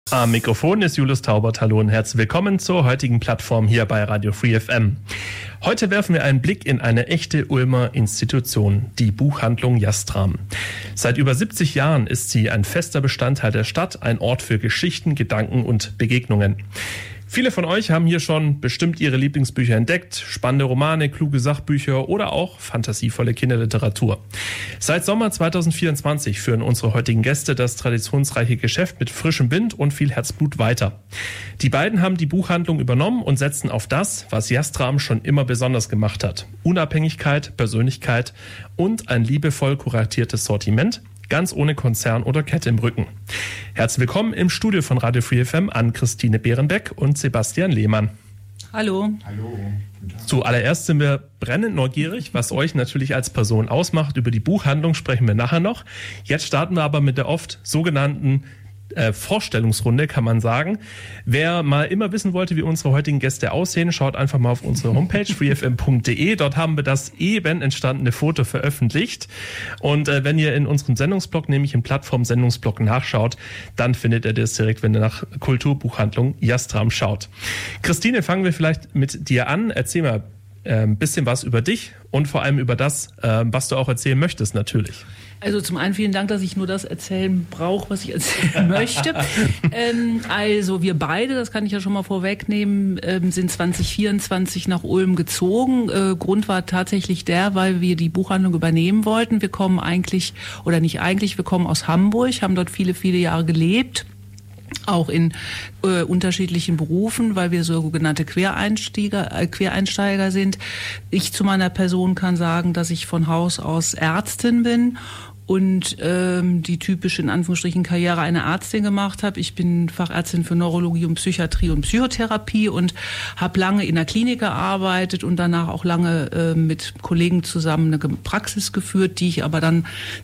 Am Mikrofon ist Julius Taubert. Hallo und herzlich willkommen zur heutigen Plattform hier bei Radio Free FM. Heute werfen wir einen Blick in eine echte Ulmer Institution, die Buchhandlung Jastram. Seit über 70 Jahren ist sie ein fester Bestandteil der Stadt, ein Ort für Geschichten, Gedanken und Begegnungen. Viele von euch haben hier schon bestimmt ihre Lieblingsbücher entdeckt, spannende Romane, kluge Sachbücher oder auch fantasievolle Kinderliteratur. Seit Sommer 2024 führen unsere heutigen Gäste das traditionsreiche Geschäft mit frischem Wind und viel Herzblut weiter. Die beiden haben die Buchhandlung übernommen und setzen auf das, was Jastram schon immer besonders gemacht hat. Unabhängigkeit, Persönlichkeit und ein liebevoll kuratiertes Sortiment, ganz ohne Konzern oder Kette im Rücken. Herzlich willkommen im Studio von Radio Free FM an Christine Behrenbeck und Sebastian Lehmann. Hallo. Hallo. Zuallererst sind wir brennend neugierig, was euch natürlich als Person ausmacht. Über die Buchhandlung sprechen wir nachher noch. Jetzt starten wir aber mit der oft sogenannten Vorstellungsrunde, kann man sagen. Wer mal immer wissen wollte, wie unsere heutigen Gäste aussehen, schaut einfach mal auf unsere Homepage freefm.de. Dort haben wir das eben entstandene Foto veröffentlicht. Und wenn ihr in unserem Sendungsblog, nämlich im Plattform-Sendungsblog nachschaut, dann findet ihr das direkt, wenn ihr nach Kulturbuchhandlung Jastram schaut. Christine, fangen wir vielleicht mit dir an. Erzähl mal ein bisschen was über dich und vor allem über das, was du auch erzählen möchtest, natürlich. Also zum einen vielen Dank, dass ich nur das erzählen brauche, was ich erzählen möchte. Also wir beide, das kann ich ja schon mal vorwegnehmen, sind 2024 nach Ulm gezogen. Grund war tatsächlich weil wir die Buchhandlung übernehmen wollten. Wir kommen wir kommen aus Hamburg, haben dort viele, viele Jahre gelebt. Auch in unterschiedlichen Berufen, weil wir sogenannte Quereinsteiger sind. Ich zu meiner Person kann sagen, dass ich von Haus aus Ärztin bin und die typische, in Anführungsstrichen, Karriere einer Ärztin gemacht habe. Ich bin Fachärztin für Neurologie und Psychiatrie und Psychotherapie und habe lange in der Klinik gearbeitet und danach auch lange mit Kollegen zusammen eine Praxis geführt, die ich aber dann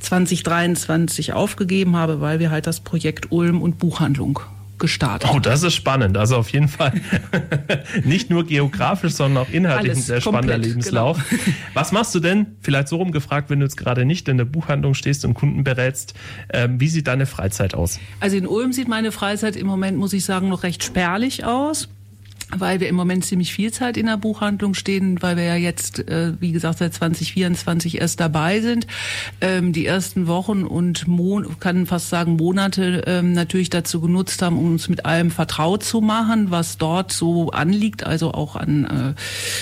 2023 aufgegeben habe, weil wir halt das Projekt Ulm und Buchhandlung gestartet. Oh, das ist spannend. Also auf jeden Fall nicht nur geografisch, sondern auch inhaltlich ein sehr spannender Lebenslauf. Genau. Was machst du denn, vielleicht so rumgefragt, wenn du jetzt gerade nicht in der Buchhandlung stehst und Kunden berätst, wie sieht deine Freizeit aus? Also in Ulm sieht meine Freizeit im Moment, muss ich sagen, noch recht spärlich aus, weil wir im Moment ziemlich viel Zeit in der Buchhandlung stehen, weil wir ja jetzt, wie gesagt, seit 2024 erst dabei sind. Die ersten Wochen und kann fast sagen Monate natürlich dazu genutzt haben, um uns mit allem vertraut zu machen, was dort so anliegt, also auch an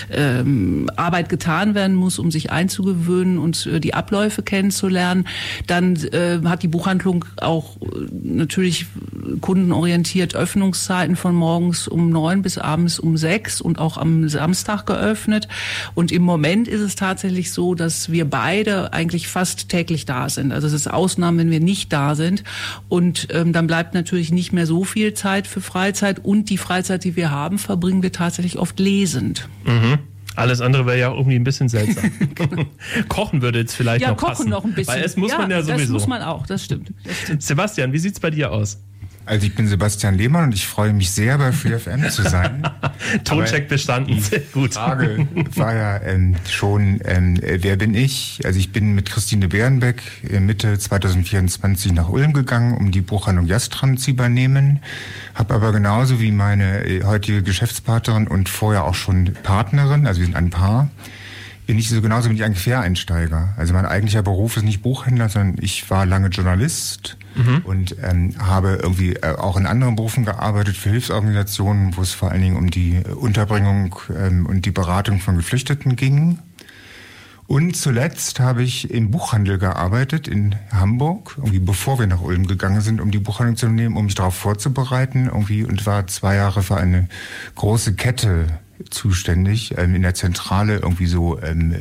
Arbeit getan werden muss, um sich einzugewöhnen und die Abläufe kennenzulernen. Dann hat die Buchhandlung auch natürlich kundenorientiert Öffnungszeiten von morgens um 9 bis abends um 6 und auch am Samstag geöffnet. Und im Moment ist es tatsächlich so, dass wir beide eigentlich fast täglich da sind. Also es ist Ausnahme, wenn wir nicht da sind. Und dann bleibt natürlich nicht mehr so viel Zeit für Freizeit. Und die Freizeit, die wir haben, verbringen wir tatsächlich oft lesend. Mhm. Alles andere wäre ja irgendwie ein bisschen seltsam. Genau. Kochen würde jetzt vielleicht noch passen. Ja, kochen noch ein bisschen. Weil es muss man ja sowieso. Das muss man auch, das stimmt. Sebastian, wie sieht's bei dir aus? Also ich bin Sebastian Lehmann und ich freue mich sehr, bei Free FM zu sein. Toncheck bestanden, sehr gut. Die Frage war ja schon, wer bin ich? Also ich bin mit Christine Behrenbeck Mitte 2024 nach Ulm gegangen, um die Buchhandlung Jastram zu übernehmen. Habe aber genauso wie meine heutige Geschäftspartnerin und vorher auch schon Partnerin, also wir sind ein Paar, genauso bin ich ein Quereinsteiger. Also mein eigentlicher Beruf ist nicht Buchhändler, sondern ich war lange Journalist und habe irgendwie auch in anderen Berufen gearbeitet, für Hilfsorganisationen, wo es vor allen Dingen um die Unterbringung und die Beratung von Geflüchteten ging. Und zuletzt habe ich im Buchhandel gearbeitet in Hamburg, irgendwie bevor wir nach Ulm gegangen sind, um die Buchhandlung zu nehmen, um mich darauf vorzubereiten, irgendwie, und war 2 Jahre für eine große Kette zuständig, in der Zentrale irgendwie so,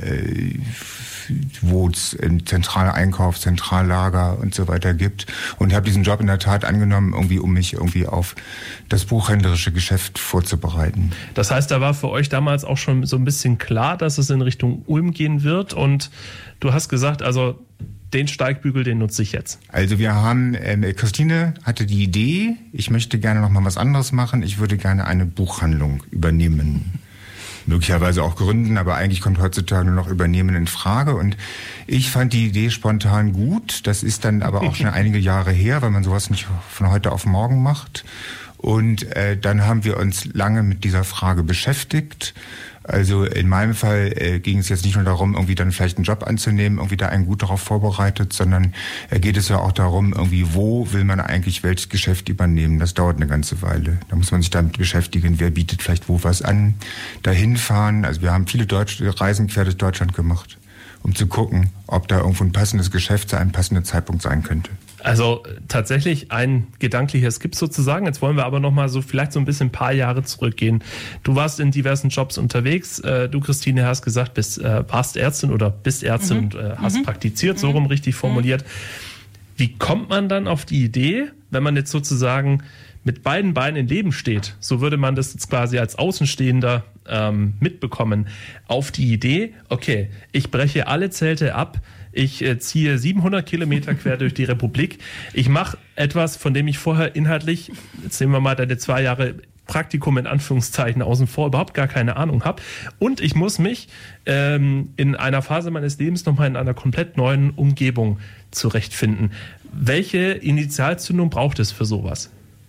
wo es zentrale Einkauf, Zentrallager und so weiter gibt. Und habe diesen Job in der Tat angenommen, irgendwie, um mich irgendwie auf das buchhändlerische Geschäft vorzubereiten. Das heißt, da war für euch damals auch schon so ein bisschen klar, dass es in Richtung Ulm gehen wird. Und du hast gesagt, also den Steigbügel, den nutze ich jetzt. Also wir haben, Christine hatte die Idee, ich möchte gerne noch mal was anderes machen, ich würde gerne eine Buchhandlung übernehmen. möglicherweise auch gründen, aber eigentlich kommt heutzutage nur noch Übernehmen in Frage. Und ich fand die Idee spontan gut. Das ist dann aber auch schon einige Jahre her, weil man sowas nicht von heute auf morgen macht. Und dann haben wir uns lange mit dieser Frage beschäftigt. Also in meinem Fall ging es jetzt nicht nur darum, irgendwie dann vielleicht einen Job anzunehmen, irgendwie da einen gut darauf vorbereitet, sondern geht es ja auch darum, irgendwie wo will man eigentlich welches Geschäft übernehmen. Das dauert eine ganze Weile. Da muss man sich damit beschäftigen, wer bietet vielleicht wo was an, dahin fahren. Also wir haben viele Reisen quer durch Deutschland gemacht, um zu gucken, ob da irgendwo ein passendes Geschäft zu einem passenden Zeitpunkt sein könnte. Also tatsächlich ein gedanklicher Skip sozusagen. Jetzt wollen wir aber noch mal so vielleicht so ein bisschen ein paar Jahre zurückgehen. Du warst in diversen Jobs unterwegs. Du, Christine, hast gesagt, warst Ärztin oder bist Ärztin und hast praktiziert, so rum richtig formuliert. Wie kommt man dann auf die Idee, wenn man jetzt sozusagen mit beiden Beinen im Leben steht, so würde man das jetzt quasi als Außenstehender mitbekommen, auf die Idee, okay, ich breche alle Zelte ab, ich ziehe 700 Kilometer quer durch die Republik. Ich mache etwas, von dem ich vorher inhaltlich, jetzt nehmen wir mal deine 2 Jahre Praktikum in Anführungszeichen außen vor, überhaupt gar keine Ahnung habe. Und ich muss mich in einer Phase meines Lebens nochmal in einer komplett neuen Umgebung zurechtfinden. Welche Initialzündung braucht es für sowas?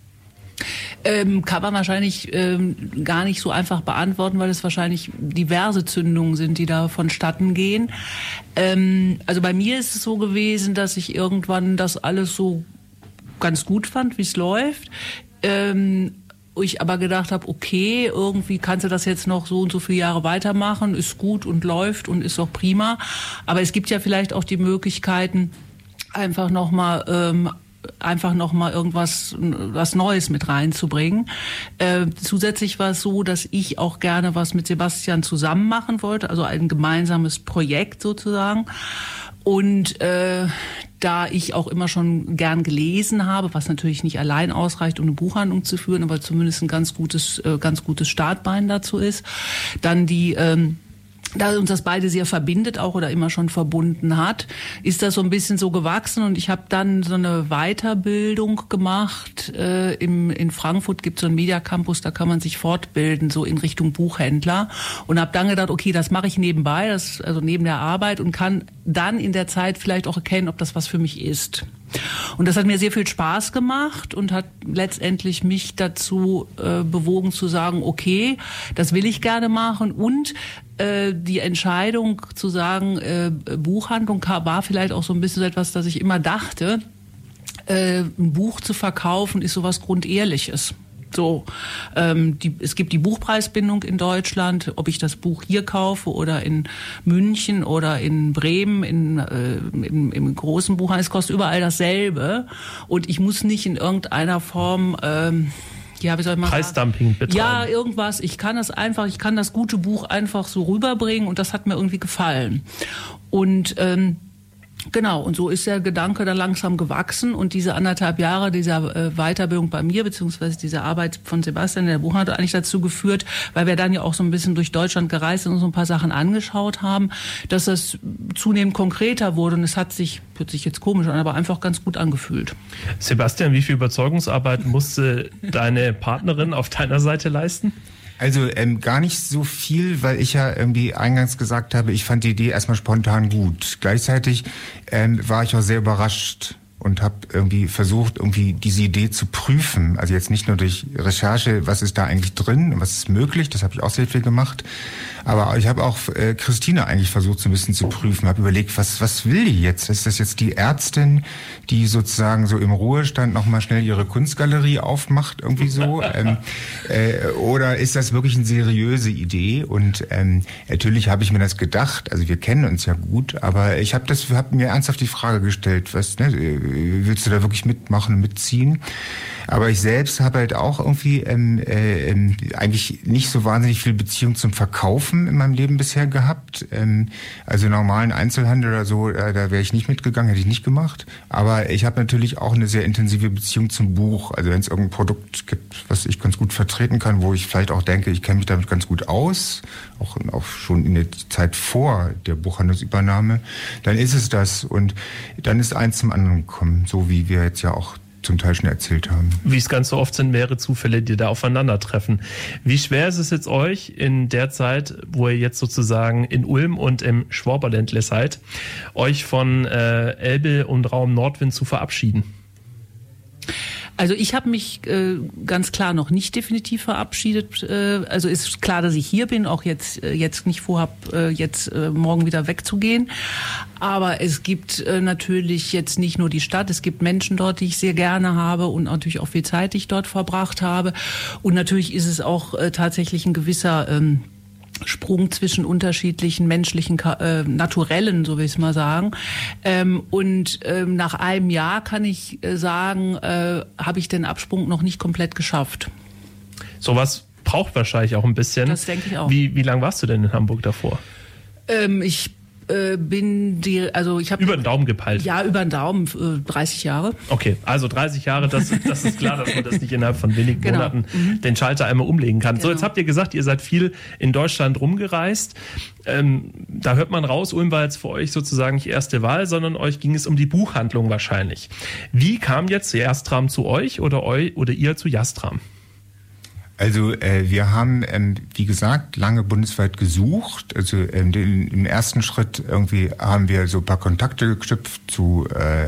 Kann man wahrscheinlich gar nicht so einfach beantworten, weil es wahrscheinlich diverse Zündungen sind, die da vonstatten gehen. Also bei mir ist es so gewesen, dass ich irgendwann das alles so ganz gut fand, wie es läuft. Ich aber gedacht habe, okay, irgendwie kannst du das jetzt noch so und so viele Jahre weitermachen, ist gut und läuft und ist auch prima. Aber es gibt ja vielleicht auch die Möglichkeiten, einfach noch mal irgendwas, was Neues mit reinzubringen. Zusätzlich war es so, dass ich auch gerne was mit Sebastian zusammen machen wollte, also ein gemeinsames Projekt sozusagen. Und da ich auch immer schon gern gelesen habe, was natürlich nicht allein ausreicht, um eine Buchhandlung zu führen, aber zumindest ein ganz gutes Startbein dazu ist, dann da uns das beide sehr verbindet auch oder immer schon verbunden hat, ist das so ein bisschen so gewachsen und ich habe dann so eine Weiterbildung gemacht. In Frankfurt gibt es so einen Media Campus, da kann man sich fortbilden, so in Richtung Buchhändler und habe dann gedacht, okay, das mache ich nebenbei, also neben der Arbeit und kann dann in der Zeit vielleicht auch erkennen, ob das was für mich ist. Und das hat mir sehr viel Spaß gemacht und hat letztendlich mich dazu bewogen zu sagen, okay, das will ich gerne machen und die Entscheidung zu sagen, Buchhandlung war vielleicht auch so ein bisschen so etwas, dass ich immer dachte, ein Buch zu verkaufen ist sowas Grundehrliches. So, es gibt die Buchpreisbindung in Deutschland, ob ich das Buch hier kaufe oder in München oder in Bremen im großen Buchhandel, es kostet überall dasselbe und ich muss nicht in irgendeiner Form wie soll man Preisdumping betreiben. Ja, irgendwas. Ich kann das gute Buch einfach so rüberbringen und das hat mir irgendwie gefallen. Und genau, und so ist der Gedanke dann langsam gewachsen und diese 1,5 Jahre dieser Weiterbildung bei mir, beziehungsweise diese Arbeit von Sebastian in der Buchhandlung hat eigentlich dazu geführt, weil wir dann ja auch so ein bisschen durch Deutschland gereist sind und so ein paar Sachen angeschaut haben, dass das zunehmend konkreter wurde und es hört sich jetzt komisch an, aber einfach ganz gut angefühlt. Sebastian, wie viel Überzeugungsarbeit musste deine Partnerin auf deiner Seite leisten? Also gar nicht so viel, weil ich ja irgendwie eingangs gesagt habe, ich fand die Idee erstmal spontan gut. Gleichzeitig war ich auch sehr überrascht und habe irgendwie versucht, irgendwie diese Idee zu prüfen. Also jetzt nicht nur durch Recherche, was ist da eigentlich drin und was ist möglich, das habe ich auch sehr viel gemacht. Aber ich habe auch Christine eigentlich versucht, so ein bisschen zu prüfen. Habe überlegt, was will die jetzt? Ist das jetzt die Ärztin, die sozusagen so im Ruhestand nochmal schnell ihre Kunstgalerie aufmacht, irgendwie so? Oder ist das wirklich eine seriöse Idee? Und natürlich habe ich mir das gedacht. Also wir kennen uns ja gut, aber ich habe mir ernsthaft die Frage gestellt, willst du da wirklich mitmachen, mitziehen? Aber ich selbst habe halt auch irgendwie eigentlich nicht so wahnsinnig viel Beziehung zum Verkaufen in meinem Leben bisher gehabt. Also normalen Einzelhandel oder so, da wäre ich nicht mitgegangen, hätte ich nicht gemacht. Aber ich habe natürlich auch eine sehr intensive Beziehung zum Buch. Also wenn es irgendein Produkt gibt, was ich ganz gut vertreten kann, wo ich vielleicht auch denke, ich kenne mich damit ganz gut aus, auch schon in der Zeit vor der Buchhandlungsübernahme, dann ist es das. Und dann ist eins zum anderen gekommen, so wie wir jetzt ja auch zum Teil schon erzählt haben. Wie es ganz so oft sind, mehrere Zufälle, die da aufeinandertreffen. Wie schwer ist es jetzt euch in der Zeit, wo ihr jetzt sozusagen in Ulm und im Schwaberländle seid, euch von Elbe und Raum Nordwind zu verabschieden? Also ich habe mich ganz klar noch nicht definitiv verabschiedet. Also ist klar, dass ich hier bin, auch jetzt nicht vorhab, morgen wieder wegzugehen. Aber es gibt natürlich jetzt nicht nur die Stadt, es gibt Menschen dort, die ich sehr gerne habe und natürlich auch viel Zeit, die ich dort verbracht habe. Und natürlich ist es auch tatsächlich ein gewisser Sprung zwischen unterschiedlichen menschlichen, naturellen, so will ich es mal sagen. Nach einem Jahr kann ich sagen, habe ich den Absprung noch nicht komplett geschafft. Sowas braucht wahrscheinlich auch ein bisschen. Das denke ich auch. Wie lang warst du denn in Hamburg davor? Ich habe über den Daumen gepeilt. Ja, über den Daumen 30 Jahre. Okay, also 30 Jahre, das ist klar, dass man das nicht innerhalb von wenigen Monaten den Schalter einmal umlegen kann. Genau. So, jetzt habt ihr gesagt, ihr seid viel in Deutschland rumgereist. Da hört man raus, Ulm war jetzt für euch sozusagen nicht erste Wahl, sondern euch ging es um die Buchhandlung wahrscheinlich. Wie kam jetzt Jastram zu euch oder ihr zu Jastram? Also wir haben, wie gesagt, lange bundesweit gesucht. Also im ersten Schritt irgendwie haben wir so ein paar Kontakte geknüpft zu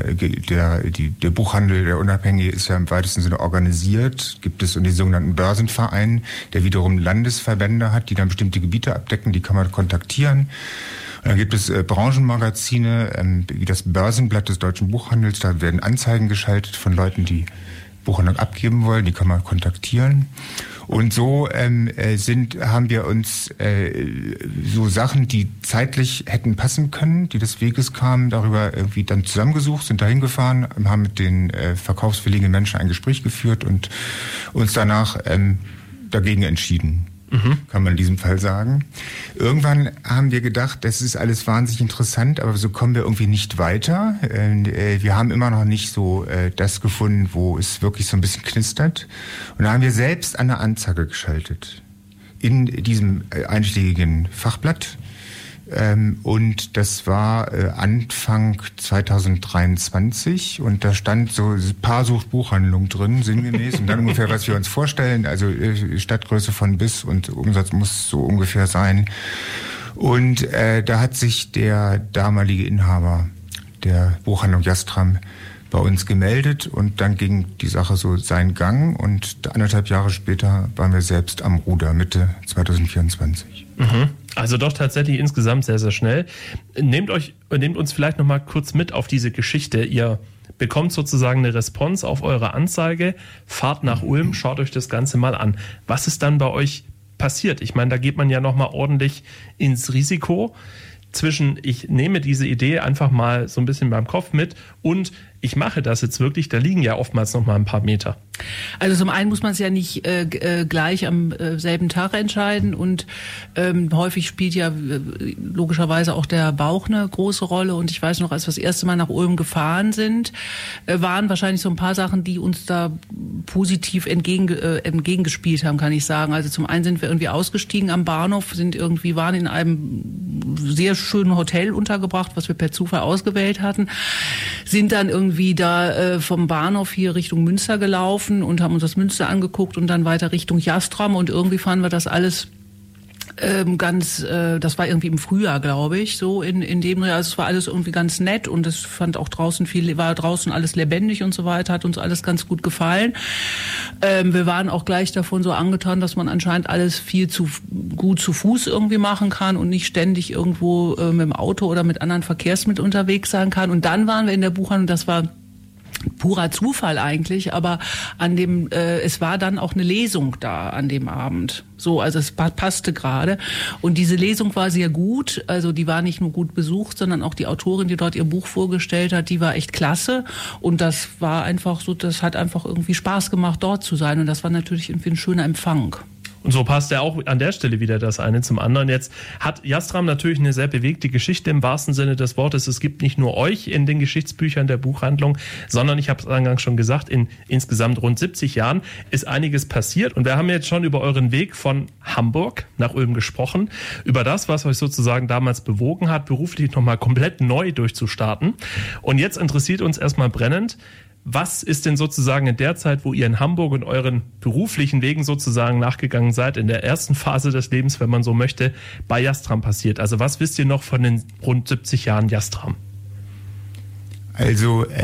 der Buchhandel, der Unabhängige ist ja im weitesten Sinne organisiert. Gibt es den sogenannten Börsenverein, der wiederum Landesverbände hat, die dann bestimmte Gebiete abdecken, die kann man kontaktieren. Und dann gibt es Branchenmagazine, wie das Börsenblatt des deutschen Buchhandels, da werden Anzeigen geschaltet von Leuten, die Buchhandlung abgeben wollen, die kann man kontaktieren. Und so haben wir uns so Sachen, die zeitlich hätten passen können, die des Weges kamen, darüber irgendwie dann zusammengesucht, sind dahin gefahren, haben mit den verkaufswilligen Menschen ein Gespräch geführt und uns danach dagegen entschieden. Kann man in diesem Fall sagen. Irgendwann haben wir gedacht, das ist alles wahnsinnig interessant, aber so kommen wir irgendwie nicht weiter. Wir haben immer noch nicht so das gefunden, wo es wirklich so ein bisschen knistert. Und da haben wir selbst eine Anzeige geschaltet in diesem einschlägigen Fachblatt. Und das war Anfang 2023 und da stand so ein Paarsucht-Buchhandlung drin, sinngemäß, und dann ungefähr, was wir uns vorstellen, also Stadtgröße von bis und Umsatz muss so ungefähr sein. Und da hat sich der damalige Inhaber der Buchhandlung Jastram bei uns gemeldet und dann ging die Sache so seinen Gang und 1,5 Jahre später waren wir selbst am Ruder, Mitte 2024. Also doch tatsächlich insgesamt sehr, sehr schnell. Nehmt uns vielleicht noch mal kurz mit auf diese Geschichte. Ihr bekommt sozusagen eine Response auf eure Anzeige, fahrt nach Ulm, schaut euch das Ganze mal an. Was ist dann bei euch passiert? Ich meine, da geht man ja noch mal ordentlich ins Risiko zwischen, ich nehme diese Idee einfach mal so ein bisschen beim Kopf mit und ich mache das jetzt wirklich, da liegen ja oftmals noch mal ein paar Meter. Also zum einen muss man es ja nicht gleich am selben Tag entscheiden und häufig spielt ja logischerweise auch der Bauch eine große Rolle und ich weiß noch, als wir das erste Mal nach Ulm gefahren sind, waren wahrscheinlich so ein paar Sachen, die uns da positiv entgegengespielt haben, kann ich sagen. Also zum einen sind wir irgendwie ausgestiegen am Bahnhof, waren in einem sehr schönen Hotel untergebracht, was wir per Zufall ausgewählt hatten, sind dann irgendwie da vom Bahnhof hier Richtung Münster gelaufen und haben uns das Münster angeguckt und dann weiter Richtung Jastram und irgendwie fanden wir das alles das war irgendwie im Frühjahr, glaube ich, so in dem, also es war alles irgendwie ganz nett und es war draußen alles lebendig und so weiter, hat uns alles ganz gut gefallen. Wir waren auch gleich davon so angetan, dass man anscheinend alles viel zu gut zu Fuß irgendwie machen kann und nicht ständig irgendwo mit dem Auto oder mit anderen Verkehrsmitteln unterwegs sein kann. Und dann waren wir in der Buchhandlung, das war purer Zufall eigentlich, aber es war dann auch eine Lesung da an dem Abend. So, also es passte gerade. Und diese Lesung war sehr gut. Also die war nicht nur gut besucht, sondern auch die Autorin, die dort ihr Buch vorgestellt hat, die war echt klasse. Und das war einfach so, das hat einfach irgendwie Spaß gemacht, dort zu sein. Und das war natürlich irgendwie ein schöner Empfang. Und so passt ja auch an der Stelle wieder das eine zum anderen. Jetzt hat Jastram natürlich eine sehr bewegte Geschichte im wahrsten Sinne des Wortes. Es gibt nicht nur euch in den Geschichtsbüchern der Buchhandlung, sondern ich habe es eingangs schon gesagt, in insgesamt rund 70 Jahren ist einiges passiert. Und wir haben jetzt schon über euren Weg von Hamburg nach Ulm gesprochen, über das, was euch sozusagen damals bewogen hat, beruflich nochmal komplett neu durchzustarten. Und jetzt interessiert uns erstmal brennend, Was ist denn sozusagen in der Zeit, wo ihr in Hamburg und euren beruflichen Wegen sozusagen nachgegangen seid, in der ersten Phase des Lebens, wenn man so möchte, bei Jastram passiert? Also was wisst ihr noch von den rund 70 Jahren Jastram? Also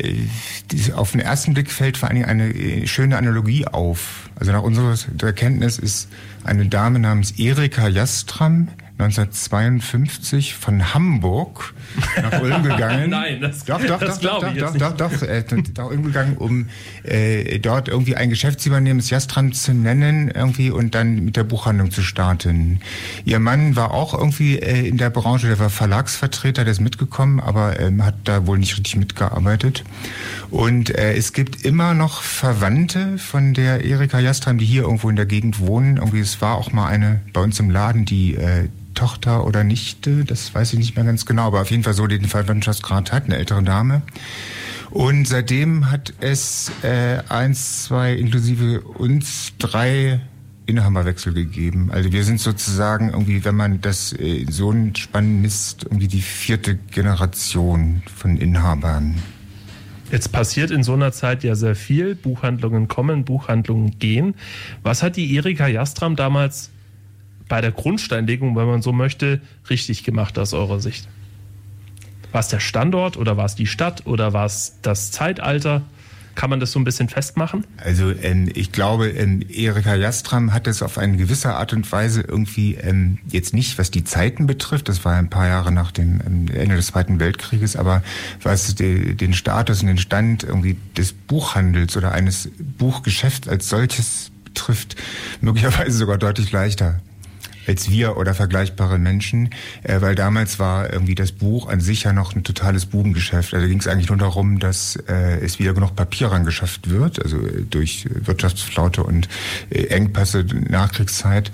auf den ersten Blick fällt vor allen Dingen eine schöne Analogie auf. Also nach unserer Erkenntnis ist eine Dame namens Erika Jastram 1952 von Hamburg nach Ulm gegangen. Nein, das glaube ich jetzt nicht. Nach Ulm gegangen, um dort irgendwie ein Geschäft zu übernehmen, das Jastram zu nennen irgendwie und dann mit der Buchhandlung zu starten. Ihr Mann war auch irgendwie in der Branche, der war Verlagsvertreter, der ist mitgekommen, aber hat da wohl nicht richtig mitgearbeitet. Und es gibt immer noch Verwandte von der Erika Jastram, die hier irgendwo in der Gegend wohnen. Irgendwie, es war auch mal eine bei uns im Laden, die Tochter oder Nichte, das weiß ich nicht mehr ganz genau, aber auf jeden Fall so den Verwandtschaftsgrad hat, eine ältere Dame. Und seitdem hat es 1, 2 inklusive uns 3 Inhaberwechsel gegeben. Also wir sind sozusagen irgendwie, wenn man das so spannend misst, irgendwie die 4. Generation von Inhabern. Jetzt passiert in so einer Zeit ja sehr viel. Buchhandlungen kommen, Buchhandlungen gehen. Was hat die Erika Jastram damals bei der Grundsteinlegung, wenn man so möchte, richtig gemacht aus eurer Sicht? War es der Standort oder war es die Stadt oder war es das Zeitalter? Kann man das so ein bisschen festmachen? Also ich glaube, Erika Jastram hat es auf eine gewisse Art und Weise irgendwie, jetzt nicht, was die Zeiten betrifft, das war ein paar Jahre nach dem Ende des Zweiten Weltkrieges, aber was den Status und den Stand irgendwie des Buchhandels oder eines Buchgeschäfts als solches betrifft, möglicherweise sogar deutlich leichter als wir oder vergleichbare Menschen, weil damals war irgendwie das Buch an sich ja noch ein totales Bubengeschäft. Also ging es eigentlich nur darum, dass es wieder genug Papier rangeschafft wird, also durch Wirtschaftsflaute und Engpässe Nachkriegszeit,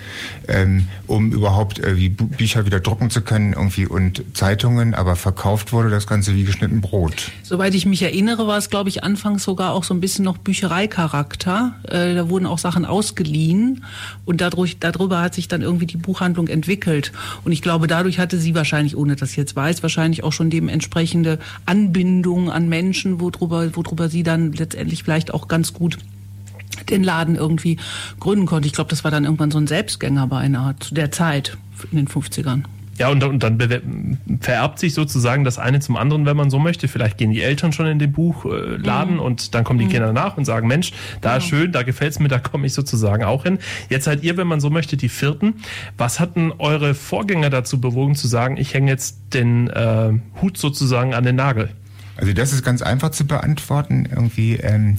um überhaupt Bücher wieder drucken zu können irgendwie und Zeitungen, aber verkauft wurde das Ganze wie geschnitten Brot. Soweit ich mich erinnere, war es, glaube ich, anfangs sogar auch so ein bisschen noch Büchereicharakter. Da wurden auch Sachen ausgeliehen und darüber hat sich dann irgendwie die Buchhandlung entwickelt. Und ich glaube, dadurch hatte sie wahrscheinlich, ohne dass ich jetzt weiß, wahrscheinlich auch schon dementsprechende Anbindung an Menschen, worüber sie dann letztendlich vielleicht auch ganz gut den Laden irgendwie gründen konnte. Ich glaube, das war dann irgendwann so ein Selbstgänger beinahe zu der Zeit in den 50ern. Ja, und dann vererbt sich sozusagen das eine zum anderen, wenn man so möchte. Vielleicht gehen die Eltern schon in den Buchladen und dann kommen die Kinder nach und sagen, Mensch, da ist schön, da gefällt's mir, da komme ich sozusagen auch hin. Jetzt seid ihr, wenn man so möchte, die 4. Was hatten eure Vorgänger dazu bewogen zu sagen, ich hänge jetzt den Hut sozusagen an den Nagel? Also das ist ganz einfach zu beantworten. Irgendwie,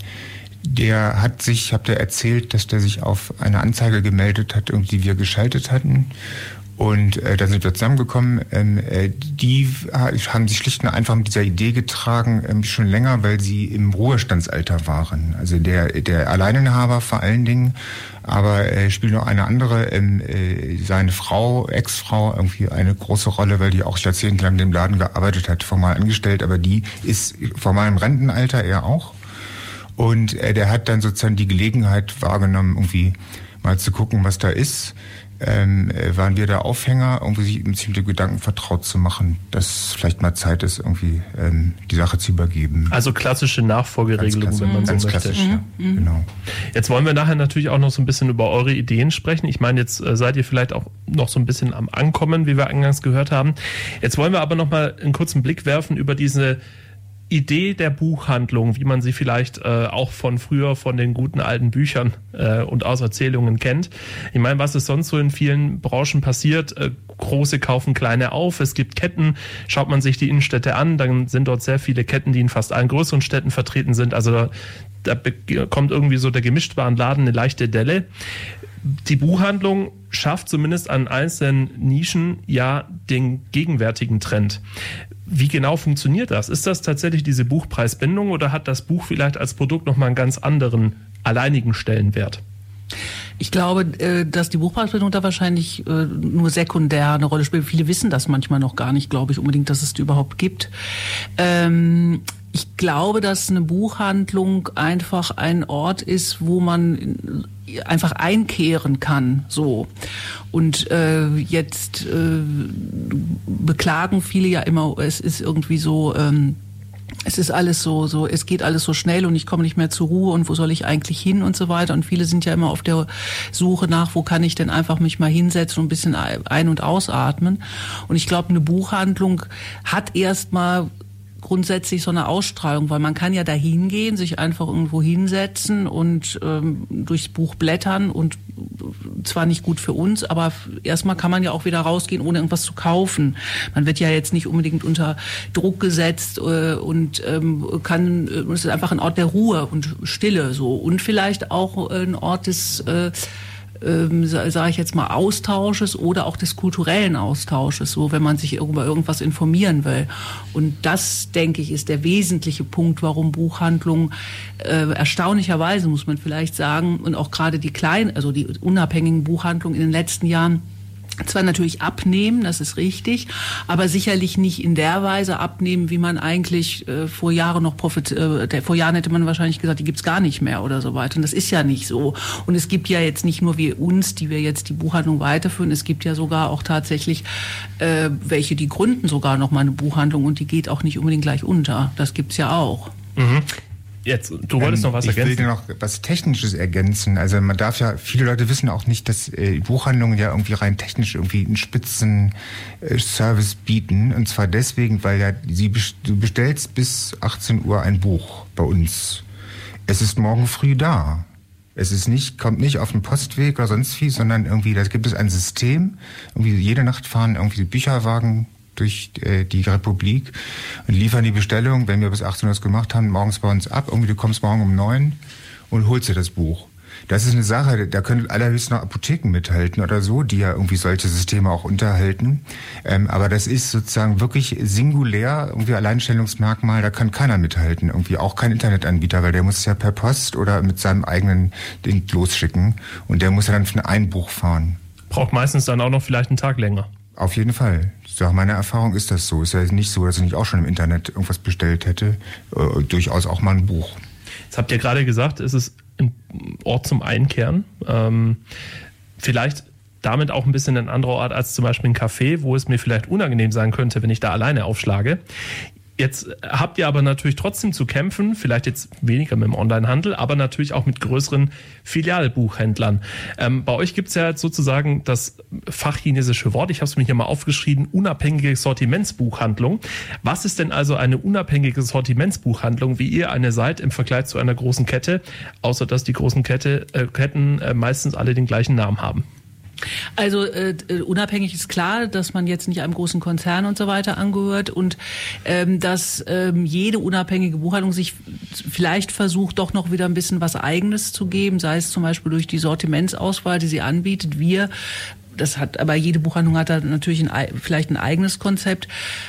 der hat sich, habt ihr erzählt, dass der sich auf eine Anzeige gemeldet hat, die wir geschaltet hatten. Und dann sind wir zusammengekommen. Die haben sich schlicht und einfach mit dieser Idee getragen, schon länger, weil sie im Ruhestandsalter waren. Also der Alleininhaber vor allen Dingen, aber spielt noch eine andere, seine Frau, Ex-Frau, irgendwie eine große Rolle, weil die auch jahrzehntelang in dem Laden gearbeitet hat, formal angestellt, aber die ist formal im Rentenalter, er auch. Und der hat dann sozusagen die Gelegenheit wahrgenommen, irgendwie mal zu gucken, was da ist. Waren wir der Aufhänger, irgendwie sich mit dem Gedanken vertraut zu machen, dass vielleicht mal Zeit ist, irgendwie die Sache zu übergeben. Also klassische Nachfolgeregelung, wenn man so möchte. Klassisch, ja. Genau. Jetzt wollen wir nachher natürlich auch noch so ein bisschen über eure Ideen sprechen. Ich meine, jetzt seid ihr vielleicht auch noch so ein bisschen am Ankommen, wie wir eingangs gehört haben. Jetzt wollen wir aber noch mal einen kurzen Blick werfen über diese Idee der Buchhandlung, wie man sie vielleicht auch von früher, von den guten alten Büchern und aus Erzählungen kennt. Ich meine, was ist sonst so in vielen Branchen passiert? Große kaufen kleine auf, es gibt Ketten, schaut man sich die Innenstädte an, dann sind dort sehr viele Ketten, die in fast allen größeren Städten vertreten sind. Also da kommt irgendwie so der Gemischtwarenladen eine leichte Delle. Die Buchhandlung schafft zumindest an einzelnen Nischen ja den gegenwärtigen Trend. Wie genau funktioniert das? Ist das tatsächlich diese Buchpreisbindung oder hat das Buch vielleicht als Produkt nochmal einen ganz anderen, alleinigen Stellenwert? Ich glaube, dass die Buchpreisbindung da wahrscheinlich nur sekundär eine Rolle spielt. Viele wissen das manchmal noch gar nicht, glaube ich, unbedingt, dass es die überhaupt gibt. Ich glaube, dass eine Buchhandlung einfach ein Ort ist, wo man einfach einkehren kann, so. Und jetzt beklagen viele ja immer, es ist irgendwie so es ist alles so, es geht alles so schnell und ich komme nicht mehr zur Ruhe und wo soll ich eigentlich hin und so weiter. Und viele sind ja immer auf der Suche nach, wo kann ich denn einfach mich mal hinsetzen und ein bisschen ein- und ausatmen. Und ich glaube, eine Buchhandlung hat erstmal grundsätzlich so eine Ausstrahlung, weil man kann ja da hingehen, sich einfach irgendwo hinsetzen und durchs Buch blättern und zwar nicht gut für uns, aber erstmal kann man ja auch wieder rausgehen, ohne irgendwas zu kaufen. Man wird ja jetzt nicht unbedingt unter Druck gesetzt und es ist einfach ein Ort der Ruhe und Stille so und vielleicht auch ein Ort des sage ich jetzt mal, Austausches oder auch des kulturellen Austausches, so wenn man sich über irgendwas informieren will. Und das, denke ich, ist der wesentliche Punkt, warum Buchhandlungen erstaunlicherweise, muss man vielleicht sagen, und auch gerade die kleinen, also die unabhängigen Buchhandlungen in den letzten Jahren zwar natürlich abnehmen, das ist richtig, aber sicherlich nicht in der Weise abnehmen, wie man eigentlich vor Jahren noch vor Jahren hätte man wahrscheinlich gesagt, die gibt's gar nicht mehr oder so weiter. Und das ist ja nicht so. Und es gibt ja jetzt nicht nur wie uns, die wir jetzt die Buchhandlung weiterführen, es gibt ja sogar auch tatsächlich welche, die gründen sogar noch mal eine Buchhandlung und die geht auch nicht unbedingt gleich unter. Das gibt's ja auch. Mhm. Jetzt, du wolltest noch was ergänzen? Ich will noch was Technisches ergänzen. Also man darf ja, viele Leute wissen auch nicht, dass Buchhandlungen ja irgendwie rein technisch irgendwie einen Spitzenservice bieten. Und zwar deswegen, weil ja du bestellst bis 18 Uhr ein Buch bei uns. Es ist morgen früh da. Es ist kommt nicht auf den Postweg oder sonst wie, sondern irgendwie, da gibt es ein System. Irgendwie jede Nacht fahren irgendwie Bücherwagen durch die Republik und liefern die Bestellung, wenn wir bis 18 Uhr das gemacht haben, morgens bei uns ab. Irgendwie du kommst morgen um 9 und holst dir das Buch. Das ist eine Sache, da können allerhöchstens noch Apotheken mithalten oder so, die ja irgendwie solche Systeme auch unterhalten. Aber das ist sozusagen wirklich singulär, irgendwie Alleinstellungsmerkmal, da kann keiner mithalten. Irgendwie auch kein Internetanbieter, weil der muss es ja per Post oder mit seinem eigenen Ding losschicken und der muss ja dann für ein Buch fahren. Braucht meistens dann auch noch vielleicht einen Tag länger. Auf jeden Fall. Nach meiner Erfahrung ist das so. Ist ja nicht so, dass ich nicht auch schon im Internet irgendwas bestellt hätte. Durchaus auch mal ein Buch. Jetzt habt ihr gerade gesagt, es ist ein Ort zum Einkehren. Vielleicht damit auch ein bisschen ein anderer Ort als zum Beispiel ein Café, wo es mir vielleicht unangenehm sein könnte, wenn ich da alleine aufschlage. Jetzt habt ihr aber natürlich trotzdem zu kämpfen, vielleicht jetzt weniger mit dem Onlinehandel, aber natürlich auch mit größeren Filialbuchhändlern. Bei euch gibt's ja sozusagen das fachchinesische Wort, ich habe es mir hier mal aufgeschrieben, unabhängige Sortimentsbuchhandlung. Was ist denn also eine unabhängige Sortimentsbuchhandlung, wie ihr eine seid im Vergleich zu einer großen Kette, außer dass die großen Ketten meistens alle den gleichen Namen haben? Also unabhängig ist klar, dass man jetzt nicht einem großen Konzern und so weiter angehört und dass jede unabhängige Buchhandlung sich vielleicht versucht, doch noch wieder ein bisschen was Eigenes zu geben, sei es zum Beispiel durch die Sortimentsauswahl, die sie anbietet. Aber jede Buchhandlung hat da natürlich vielleicht ein eigenes Konzept,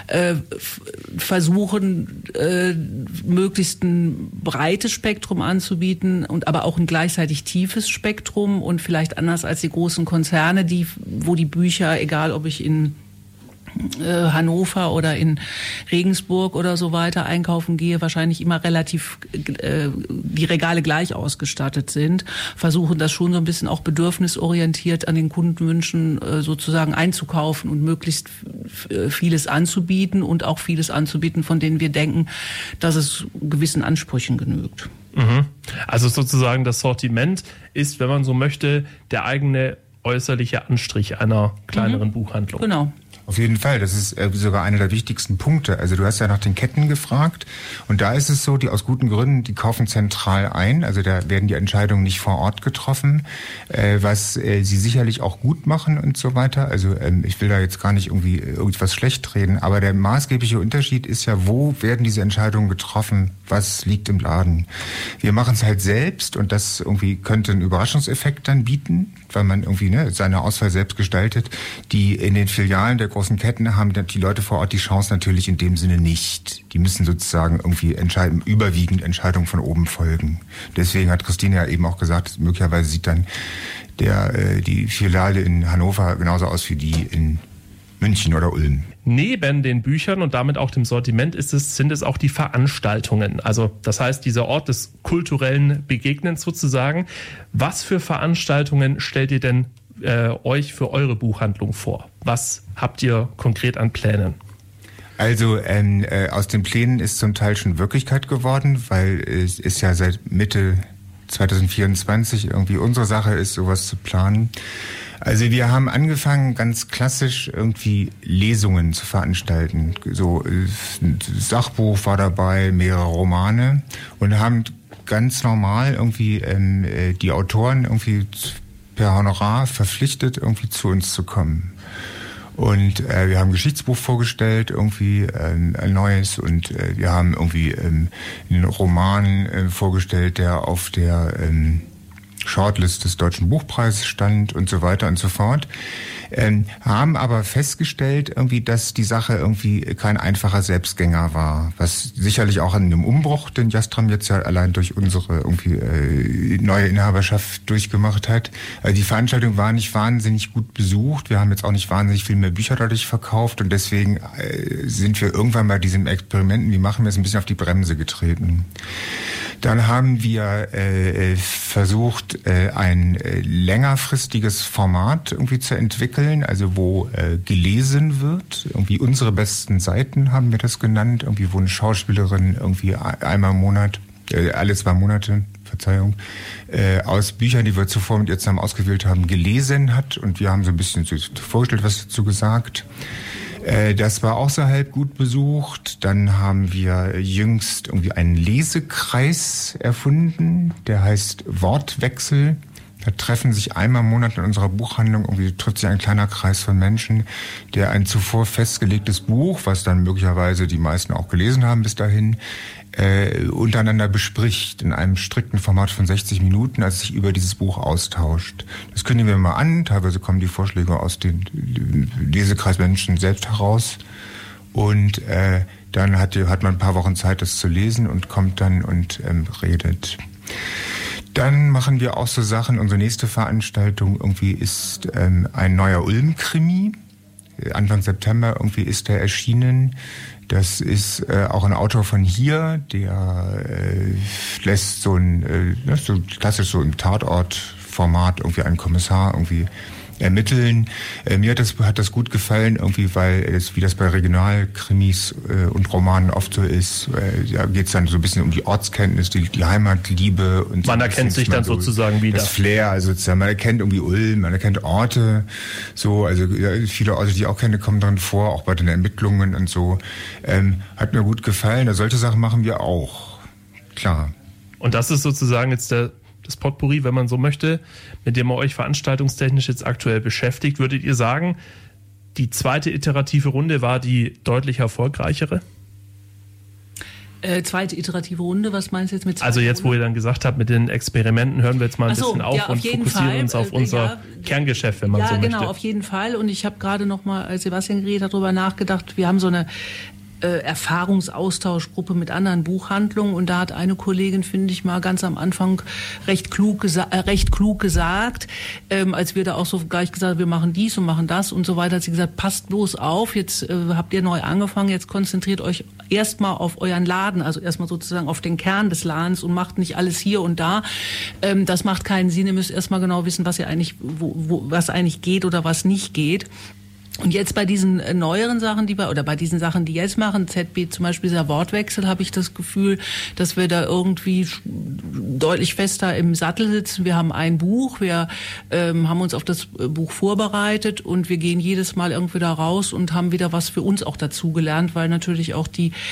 versuchen möglichst ein breites Spektrum anzubieten und aber auch ein gleichzeitig tiefes Spektrum und vielleicht anders als die großen Konzerne, wo die Bücher, egal ob ich in Hannover oder in Regensburg oder so weiter einkaufen gehe, wahrscheinlich immer relativ die Regale gleich ausgestattet sind, versuchen das schon so ein bisschen auch bedürfnisorientiert an den Kundenwünschen sozusagen einzukaufen und möglichst vieles anzubieten und auch vieles anzubieten, von denen wir denken, dass es gewissen Ansprüchen genügt. Mhm. Also sozusagen das Sortiment ist, wenn man so möchte, der eigene äußerliche Anstrich einer kleineren Buchhandlung. Genau. Auf jeden Fall, das ist sogar einer der wichtigsten Punkte. Also du hast ja nach den Ketten gefragt und da ist es so, die aus guten Gründen, die kaufen zentral ein, also da werden die Entscheidungen nicht vor Ort getroffen, was sie sicherlich auch gut machen und so weiter. Also ich will da jetzt gar nicht irgendwie irgendwas schlecht reden, aber der maßgebliche Unterschied ist ja, wo werden diese Entscheidungen getroffen, was liegt im Laden. Wir machen es halt selbst und das irgendwie könnte einen Überraschungseffekt dann bieten, weil man irgendwie seine Auswahl selbst gestaltet. Die in den Filialen der großen Ketten haben die Leute vor Ort die Chance natürlich in dem Sinne nicht. Die müssen sozusagen irgendwie überwiegend Entscheidungen von oben folgen. Deswegen hat Christine ja eben auch gesagt, möglicherweise sieht dann die Filiale in Hannover genauso aus wie die in München oder Ulm. Neben den Büchern und damit auch dem Sortiment sind es auch die Veranstaltungen. Also das heißt, dieser Ort des kulturellen Begegnens sozusagen. Was für Veranstaltungen stellt ihr denn euch für eure Buchhandlung vor? Was habt ihr konkret an Plänen? Also aus den Plänen ist zum Teil schon Wirklichkeit geworden, weil es ist ja seit Mitte 2024 irgendwie unsere Sache ist, sowas zu planen. Also wir haben angefangen, ganz klassisch irgendwie Lesungen zu veranstalten. So ein Sachbuch war dabei, mehrere Romane und haben ganz normal irgendwie die Autoren irgendwie per Honorar verpflichtet, irgendwie zu uns zu kommen. Und wir haben ein Geschichtsbuch vorgestellt, irgendwie ein neues, und wir haben irgendwie einen Roman vorgestellt, der auf der Shortlist des Deutschen Buchpreises stand und so weiter und so fort. Haben aber festgestellt, irgendwie, dass die Sache irgendwie kein einfacher Selbstgänger war, was sicherlich auch an einem Umbruch, den Jastram jetzt ja allein durch unsere irgendwie neue Inhaberschaft durchgemacht hat. Also die Veranstaltung war nicht wahnsinnig gut besucht. Wir haben jetzt auch nicht wahnsinnig viel mehr Bücher dadurch verkauft, und deswegen sind wir irgendwann bei diesem Experimenten, wie machen wir es, ein bisschen auf die Bremse getreten. Dann haben wir versucht, ein längerfristiges Format irgendwie zu entwickeln, also wo gelesen wird. Irgendwie unsere besten Seiten haben wir das genannt, irgendwie wo eine Schauspielerin irgendwie einmal im Monat, alle 2 Monate, Verzeihung, aus Büchern, die wir zuvor mit ihr zusammen ausgewählt haben, gelesen hat. Und wir haben so ein bisschen vorgestellt, was dazu gesagt. Das war auch so halb gut besucht. Dann haben wir jüngst irgendwie einen Lesekreis erfunden, der heißt Wortwechsel. Da treffen sich einmal im Monat in unserer Buchhandlung, irgendwie trifft sich ein kleiner Kreis von Menschen, der ein zuvor festgelegtes Buch, was dann möglicherweise die meisten auch gelesen haben bis dahin, untereinander bespricht in einem strikten Format von 60 Minuten, also sich über dieses Buch austauscht. Das kündigen wir mal an, teilweise kommen die Vorschläge aus den Lesekreismenschen selbst heraus, und dann hat man ein paar Wochen Zeit, das zu lesen, und kommt dann und redet. Dann machen wir auch so Sachen, unsere nächste Veranstaltung irgendwie ist ein neuer Ulm-Krimi. Anfang September irgendwie ist der erschienen. Das ist auch ein Autor von hier, der lässt so klassisch so im Tatortformat irgendwie einen Kommissar irgendwie ermitteln. Mir hat das gut gefallen, irgendwie, weil es, wie das bei Regionalkrimis und Romanen oft so ist, da geht es dann so ein bisschen um die Ortskenntnis, die Heimatliebe. Und man erkennt sich dann so sozusagen wieder. Das Flair, also man erkennt irgendwie Ulm, man erkennt Orte, so, also viele Orte, die ich auch kenne, kommen drin vor, auch bei den Ermittlungen und so. Hat mir gut gefallen. Solche Sachen machen wir auch, klar. Und das ist sozusagen jetzt das Potpourri, wenn man so möchte, mit dem ihr euch veranstaltungstechnisch jetzt aktuell beschäftigt. Würdet ihr sagen, die zweite iterative Runde war die deutlich erfolgreichere? Zweite iterative Runde, was meinst du jetzt mit zweiter Also jetzt, Runde? wo ihr dann gesagt habt, mit den Experimenten hören wir jetzt mal ein bisschen auf und fokussieren uns auf unser Kerngeschäft, wenn man so möchte. Ja, genau, auf jeden Fall. Und ich habe gerade noch mal, als Sebastian geredet hat, darüber nachgedacht, wir haben so eine Erfahrungsaustauschgruppe mit anderen Buchhandlungen, und da hat eine Kollegin, finde ich mal, ganz am Anfang recht klug gesagt, als wir da auch so gleich gesagt haben, wir machen dies und machen das und so weiter, hat sie gesagt, passt bloß auf, jetzt habt ihr neu angefangen, jetzt konzentriert euch erstmal auf euren Laden, also erstmal sozusagen auf den Kern des Ladens und macht nicht alles hier und da. Das macht keinen Sinn, ihr müsst erstmal genau wissen, was ihr eigentlich, was eigentlich geht oder was nicht geht. Und jetzt bei diesen neueren Sachen, bei diesen Sachen, die jetzt machen, ZB zum Beispiel, dieser Wortwechsel, habe ich das Gefühl, dass wir da irgendwie deutlich fester im Sattel sitzen. Wir haben ein Buch, wir haben uns auf das Buch vorbereitet, und wir gehen jedes Mal irgendwie da raus und haben wieder was für uns auch dazugelernt, weil natürlich auch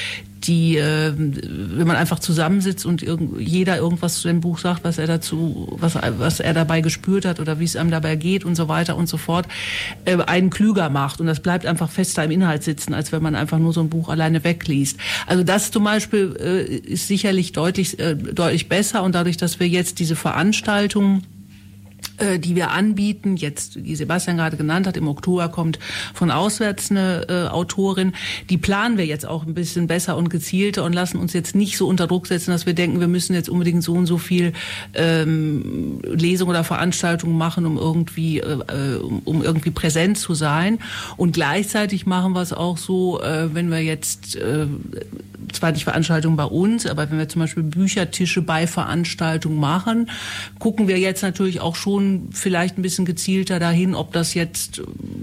wenn man einfach zusammensitzt und jeder irgendwas zu dem Buch sagt, was er dabei gespürt hat oder wie es einem dabei geht und so weiter und so fort, einen klüger macht, und das bleibt einfach fester im Inhalt sitzen, als wenn man einfach nur so ein Buch alleine wegliest. Also das zum Beispiel ist sicherlich deutlich besser, und dadurch, dass wir jetzt diese Veranstaltungen, die wir anbieten, jetzt, die Sebastian gerade genannt hat, im Oktober kommt von auswärts eine Autorin, die planen wir jetzt auch ein bisschen besser und gezielter und lassen uns jetzt nicht so unter Druck setzen, dass wir denken, wir müssen jetzt unbedingt so und so viel Lesungen oder Veranstaltungen machen, um irgendwie präsent zu sein. Und gleichzeitig machen wir es auch so, wenn wir jetzt zwar nicht Veranstaltungen bei uns, aber wenn wir zum Beispiel Büchertische bei Veranstaltungen machen, gucken wir jetzt natürlich auch schon, schon vielleicht ein bisschen gezielter dahin, ob das jetzt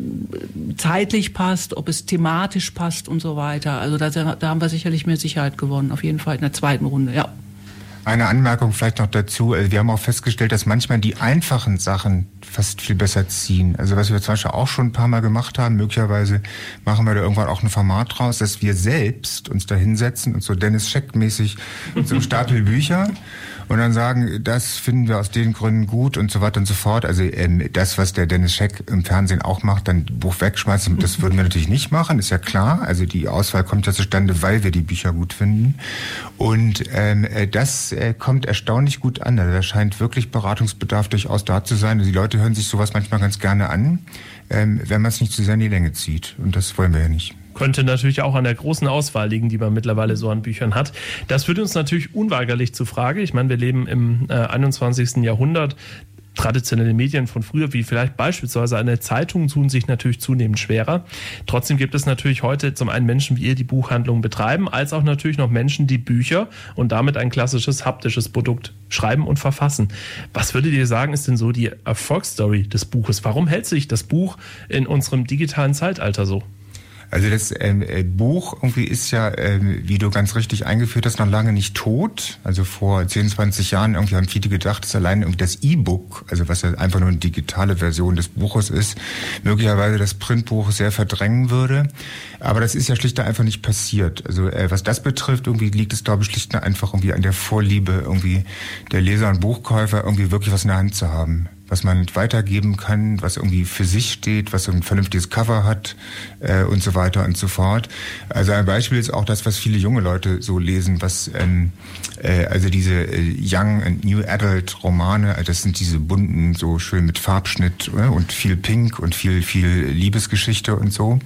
zeitlich passt, ob es thematisch passt und so weiter. Also da haben wir sicherlich mehr Sicherheit gewonnen, auf jeden Fall in der zweiten Runde, ja. Eine Anmerkung vielleicht noch dazu. Wir haben auch festgestellt, dass manchmal die einfachen Sachen fast viel besser ziehen. Also was wir zum Beispiel auch schon ein paar Mal gemacht haben, möglicherweise machen wir da irgendwann auch ein Format draus, dass wir selbst uns da hinsetzen und so Dennis Scheck-mäßig mit so einem Stapel Bücher und dann sagen, das finden wir aus den Gründen gut und so weiter und so fort. Also das, was der Dennis Scheck im Fernsehen auch macht, dann Buch wegschmeißen, das würden wir natürlich nicht machen, ist ja klar. Also die Auswahl kommt ja zustande, weil wir die Bücher gut finden. Und das kommt erstaunlich gut an. Also da scheint wirklich Beratungsbedarf durchaus da zu sein. Die Leute hören sich sowas manchmal ganz gerne an, wenn man es nicht zu sehr in die Länge zieht. Und das wollen wir ja nicht. Könnte natürlich auch an der großen Auswahl liegen, die man mittlerweile so an Büchern hat. Das führt uns natürlich unweigerlich zur Frage. Ich meine, wir leben im 21. Jahrhundert. Traditionelle Medien von früher, wie vielleicht beispielsweise eine Zeitung, tun sich natürlich zunehmend schwerer. Trotzdem gibt es natürlich heute zum einen Menschen wie ihr, die Buchhandlungen betreiben, als auch natürlich noch Menschen, die Bücher und damit ein klassisches haptisches Produkt schreiben und verfassen. Was würdet ihr sagen, ist denn so die Erfolgsstory des Buches? Warum hält sich das Buch in unserem digitalen Zeitalter so? Also das Buch irgendwie ist ja, wie du ganz richtig eingeführt hast, noch lange nicht tot. Also vor 10, 20 Jahren irgendwie haben viele gedacht, dass allein irgendwie das E-Book, also was ja einfach nur eine digitale Version des Buches ist, möglicherweise das Printbuch sehr verdrängen würde. Aber das ist ja schlicht einfach nicht passiert. Also was das betrifft, irgendwie liegt es, glaube ich, schlicht einfach irgendwie an der Vorliebe irgendwie der Leser und Buchkäufer, irgendwie wirklich was in der Hand zu haben, was man weitergeben kann, was irgendwie für sich steht, was so ein vernünftiges Cover hat und so weiter und so fort. Also ein Beispiel ist auch das, was viele junge Leute so lesen, was also diese Young and New Adult Romane, das sind diese bunten, so schön mit Farbschnitt und viel Pink und viel Liebesgeschichte und so.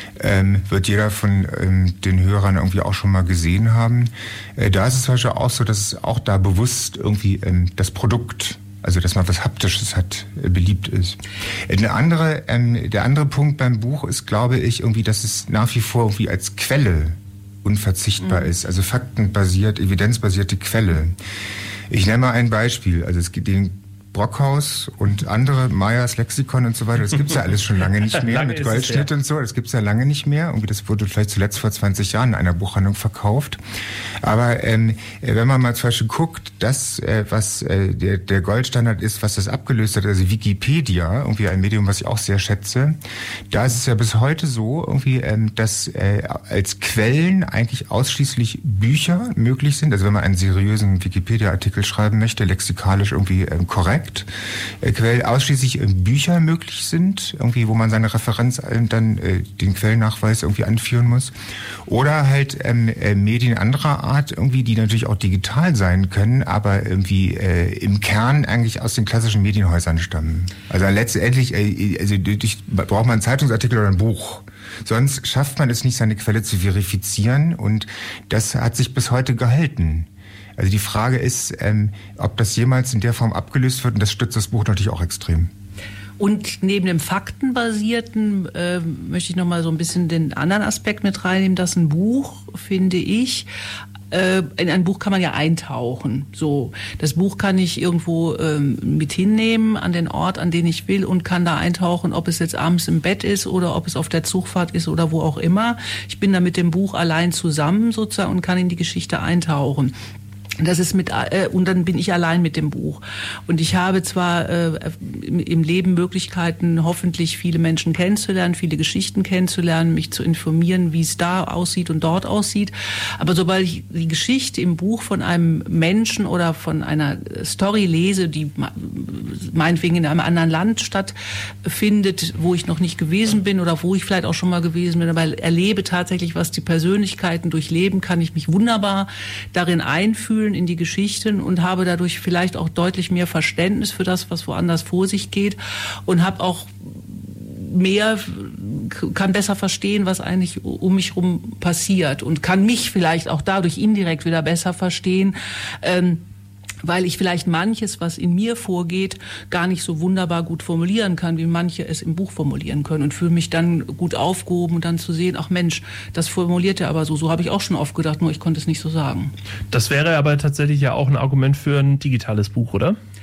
Wird jeder von den Hörern irgendwie auch schon mal gesehen haben. Da ist es zum Beispiel auch so, dass es auch da bewusst irgendwie das Produkt, also dass man was Haptisches hat, beliebt ist. Der andere Punkt beim Buch ist, glaube ich, irgendwie, dass es nach wie vor irgendwie als Quelle unverzichtbar ist. Also faktenbasiert, evidenzbasierte Quelle. Ich nenne mal ein Beispiel. Also es gibt den Brockhaus und andere, Meyers Lexikon und so weiter, das gibt's ja alles schon lange nicht mehr, mit Goldschnitt und so, das gibt's ja lange nicht mehr. Irgendwie das wurde vielleicht zuletzt vor 20 Jahren in einer Buchhandlung verkauft. Aber wenn man mal zum Beispiel guckt, das, was der Goldstandard ist, was das abgelöst hat, also Wikipedia, irgendwie ein Medium, was ich auch sehr schätze, da ist es ja bis heute so, irgendwie, dass als Quellen eigentlich ausschließlich Bücher möglich sind. Also wenn man einen seriösen Wikipedia-Artikel schreiben möchte, lexikalisch irgendwie korrekt, ausschließlich Bücher möglich sind, irgendwie, wo man seine Referenz dann den Quellennachweis irgendwie anführen muss. Oder halt Medien anderer Art, irgendwie, die natürlich auch digital sein können, aber irgendwie im Kern eigentlich aus den klassischen Medienhäusern stammen. Also letztendlich braucht man einen Zeitungsartikel oder ein Buch. Sonst schafft man es nicht, seine Quelle zu verifizieren, und das hat sich bis heute gehalten. Also die Frage ist, ob das jemals in der Form abgelöst wird, und das stützt das Buch natürlich auch extrem. Und neben dem Faktenbasierten möchte ich noch mal so ein bisschen den anderen Aspekt mit reinnehmen, dass ein Buch, finde ich, in ein Buch kann man ja eintauchen. So, das Buch kann ich irgendwo mit hinnehmen an den Ort, an den ich will, und kann da eintauchen, ob es jetzt abends im Bett ist oder ob es auf der Zugfahrt ist oder wo auch immer. Ich bin da mit dem Buch allein zusammen sozusagen und kann in die Geschichte eintauchen. Das ist und dann bin ich allein mit dem Buch. Und ich habe zwar im Leben Möglichkeiten, hoffentlich viele Menschen kennenzulernen, viele Geschichten kennenzulernen, mich zu informieren, wie es da aussieht und dort aussieht. Aber sobald ich die Geschichte im Buch von einem Menschen oder von einer Story lese, die meinetwegen in einem anderen Land stattfindet, wo ich noch nicht gewesen bin oder wo ich vielleicht auch schon mal gewesen bin, aber erlebe tatsächlich, was die Persönlichkeiten durchleben, kann ich mich wunderbar darin einfühlen, in die Geschichten, und habe dadurch vielleicht auch deutlich mehr Verständnis für das, was woanders vor sich geht, und habe auch kann besser verstehen, was eigentlich um mich herum passiert, und kann mich vielleicht auch dadurch indirekt wieder besser verstehen, weil ich vielleicht manches, was in mir vorgeht, gar nicht so wunderbar gut formulieren kann, wie manche es im Buch formulieren können, und fühle mich dann gut aufgehoben, und dann zu sehen, ach Mensch, das formuliert er aber so. So habe ich auch schon oft gedacht, nur ich konnte es nicht so sagen. Das wäre aber tatsächlich ja auch ein Argument für ein digitales Buch, oder?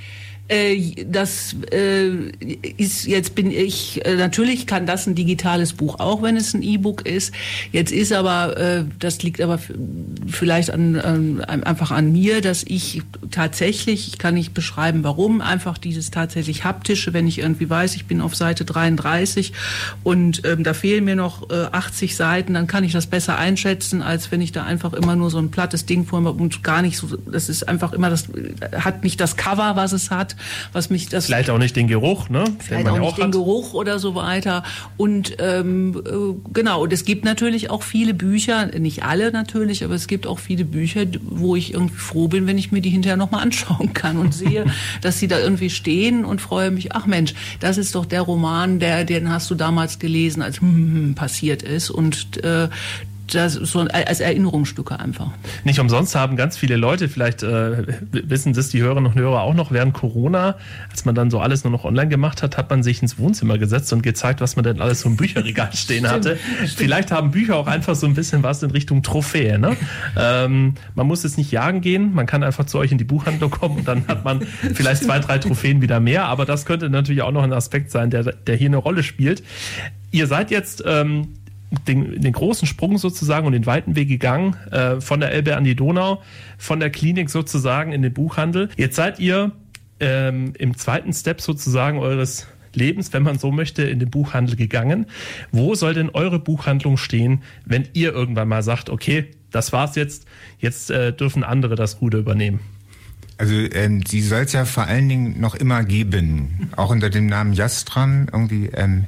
Das ist, jetzt bin ich, natürlich kann das ein digitales Buch auch, wenn es ein E-Book ist. Jetzt ist aber, das liegt aber vielleicht einfach an mir, dass ich tatsächlich, ich kann nicht beschreiben, warum, einfach dieses tatsächlich haptische, wenn ich irgendwie weiß, ich bin auf Seite 33 und da fehlen mir noch 80 Seiten, dann kann ich das besser einschätzen, als wenn ich da einfach immer nur so ein plattes Ding vor mir habe und gar nicht so, das ist einfach immer, das hat nicht das Cover, was es hat, was mich das... Vielleicht auch nicht den Geruch, ne? Vielleicht auch nicht den Geruch oder so weiter. Und genau, und es gibt natürlich auch viele Bücher, nicht alle natürlich, aber es gibt auch viele Bücher, wo ich irgendwie froh bin, wenn ich mir die hinterher nochmal anschauen kann und sehe, dass sie da irgendwie stehen und freue mich, ach Mensch, das ist doch der Roman, den hast du damals gelesen, als passiert ist. Und das so als Erinnerungsstücke einfach. Nicht umsonst haben ganz viele Leute, vielleicht wissen das die Hörerinnen und Hörer auch noch, während Corona, als man dann so alles nur noch online gemacht hat, hat man sich ins Wohnzimmer gesetzt und gezeigt, was man denn alles so im Bücherregal stehen hatte. Stimmt. Vielleicht haben Bücher auch einfach so ein bisschen was in Richtung Trophäe. Ne? Man muss jetzt nicht jagen gehen, man kann einfach zu euch in die Buchhandlung kommen und dann hat man vielleicht 2, 3 Trophäen wieder mehr, aber das könnte natürlich auch noch ein Aspekt sein, der hier eine Rolle spielt. Ihr seid jetzt den großen Sprung sozusagen und den weiten Weg gegangen, von der Elbe an die Donau, von der Klinik sozusagen in den Buchhandel. Jetzt seid ihr im zweiten Step sozusagen eures Lebens, wenn man so möchte, in den Buchhandel gegangen. Wo soll denn eure Buchhandlung stehen, wenn ihr irgendwann mal sagt, okay, das war's jetzt dürfen andere das Ruder übernehmen? Also sie soll es ja vor allen Dingen noch immer geben, auch unter dem Namen Jastram irgendwie,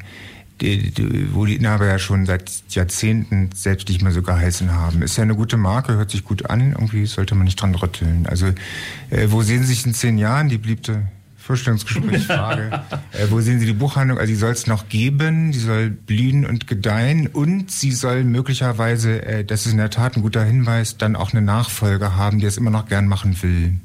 wo die Inhaber ja schon seit Jahrzehnten selbst nicht mehr so geheißen haben. Ist ja eine gute Marke, hört sich gut an, irgendwie sollte man nicht dran rütteln. Also wo sehen Sie sich in 10 Jahren, die beliebte Vorstellungsgesprächsfrage. Wo sehen Sie die Buchhandlung? Also sie soll es noch geben, sie soll blühen und gedeihen und sie soll möglicherweise, das ist in der Tat ein guter Hinweis, dann auch eine Nachfolge haben, die es immer noch gern machen will.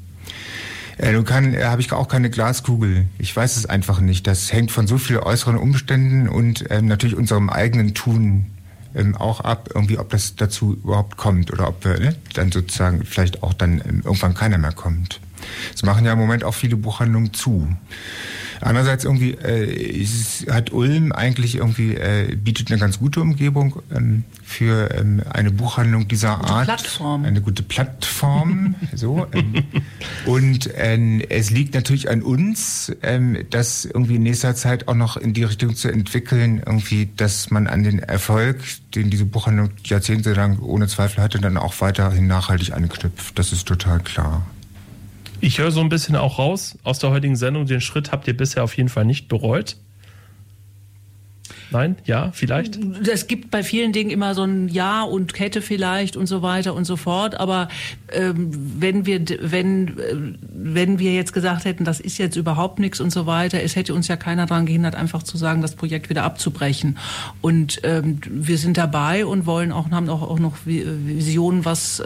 Habe ich auch keine Glaskugel. Ich weiß es einfach nicht. Das hängt von so vielen äußeren Umständen und natürlich unserem eigenen Tun auch ab, irgendwie, ob das dazu überhaupt kommt oder ob wir dann sozusagen vielleicht auch dann irgendwann keiner mehr kommt. Das machen ja im Moment auch viele Buchhandlungen zu. Andererseits irgendwie hat Ulm eigentlich irgendwie bietet eine ganz gute Umgebung für eine Buchhandlung dieser Art. Plattform. Eine gute Plattform. So. Und es liegt natürlich an uns, das irgendwie in nächster Zeit auch noch in die Richtung zu entwickeln, irgendwie, dass man an den Erfolg, den diese Buchhandlung jahrzehntelang ohne Zweifel hatte, dann auch weiterhin nachhaltig anknüpft. Das ist total klar. Ich höre so ein bisschen auch raus aus der heutigen Sendung, den Schritt habt ihr bisher auf jeden Fall nicht bereut. Nein? Ja? Vielleicht? Es gibt bei vielen Dingen immer so ein Ja und Kette vielleicht und so weiter und so fort. Aber wenn wir jetzt gesagt hätten, das ist jetzt überhaupt nichts und so weiter, es hätte uns ja keiner daran gehindert, einfach zu sagen, das Projekt wieder abzubrechen. Und wir sind dabei und haben auch noch Visionen, was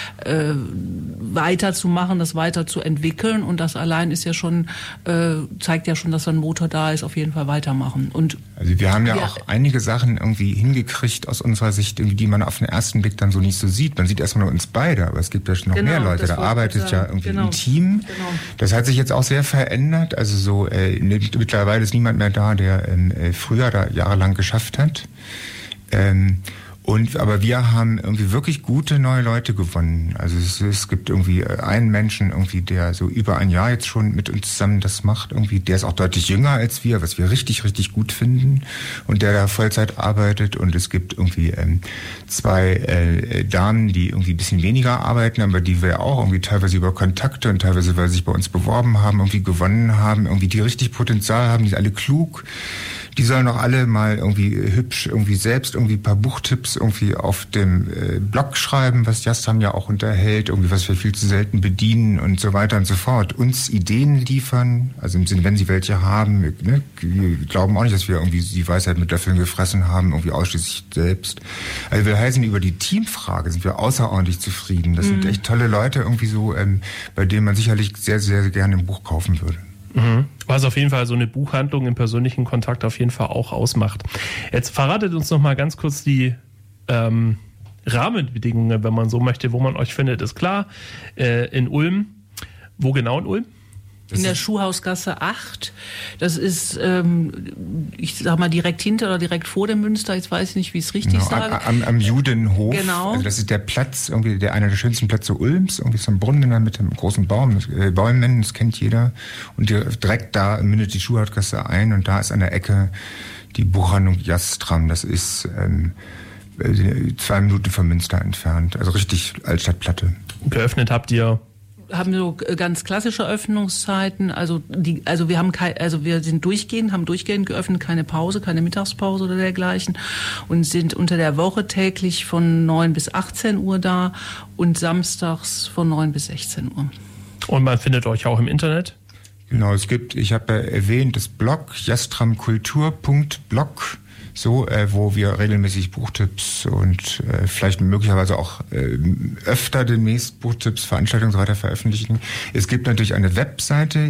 weiter zu machen, das weiter zu entwickeln. Und das allein ist ja schon, zeigt ja schon, dass ein Motor da ist, auf jeden Fall weitermachen. Und also wir haben ja auch einige Sachen irgendwie hingekriegt aus unserer Sicht, die man auf den ersten Blick dann so nicht so sieht. Man sieht erstmal nur uns beide, aber es gibt ja schon noch mehr Leute. Da arbeitet ja irgendwie ein Team. Genau. Das hat sich jetzt auch sehr verändert. Also so mittlerweile ist niemand mehr da, der früher da jahrelang geschafft hat. Aber wir haben irgendwie wirklich gute neue Leute gewonnen. Also es gibt irgendwie einen Menschen irgendwie, der so über ein Jahr jetzt schon mit uns zusammen das macht. Irgendwie, der ist auch deutlich jünger als wir, was wir richtig, richtig gut finden. Und der da Vollzeit arbeitet. Und es gibt irgendwie 2 Damen, die irgendwie ein bisschen weniger arbeiten, aber die wir auch irgendwie teilweise über Kontakte und teilweise, weil sie sich bei uns beworben haben, irgendwie gewonnen haben. Irgendwie, die richtig Potenzial haben, die sind alle klug. Die sollen auch alle mal irgendwie hübsch irgendwie selbst irgendwie ein paar Buchtipps irgendwie auf dem Blog schreiben, was Jastram ja auch unterhält, irgendwie was wir viel zu selten bedienen und so weiter und so fort. Uns Ideen liefern, also im Sinne, wenn sie welche haben, wir glauben auch nicht, dass wir irgendwie die Weisheit mit Löffeln gefressen haben, irgendwie ausschließlich selbst. Also will heißen, über die Teamfrage sind wir außerordentlich zufrieden. Das sind echt tolle Leute irgendwie so, bei denen man sicherlich sehr, sehr gerne ein Buch kaufen würde. Was auf jeden Fall so eine Buchhandlung im persönlichen Kontakt auf jeden Fall auch ausmacht. Jetzt verratet uns noch mal ganz kurz die Rahmenbedingungen, wenn man so möchte, wo man euch findet. Ist klar, in Ulm. Wo genau in Ulm? In der Schuhhausgasse 8. Das ist, ich sag mal, direkt hinter oder direkt vor dem Münster. Jetzt weiß ich nicht, wie ich es richtig sage. Am Judenhof. Genau. Also das ist der Platz, irgendwie einer der schönsten Plätze Ulms. Irgendwie so ein Brunnen in der Mitte mit einem großen Baum, Bäumen, das kennt jeder. Und direkt da mündet die Schuhhausgasse ein und da ist an der Ecke die Buchhandlung Jastram. Das ist 2 Minuten vom Münster entfernt. Also richtig Altstadtplatte. Geöffnet haben so ganz klassische Öffnungszeiten, wir haben haben durchgehend geöffnet, keine Pause, keine Mittagspause oder dergleichen und sind unter der Woche täglich von 9 bis 18 Uhr da und samstags von 9 bis 16 Uhr. Und man findet euch auch im Internet? Genau, ich habe ja erwähnt, das Blog jastramkultur.blog, wo wir regelmäßig Buchtipps und vielleicht möglicherweise auch öfter demnächst Buchtipps, Veranstaltungen und so weiter veröffentlichen. Es gibt natürlich eine Webseite,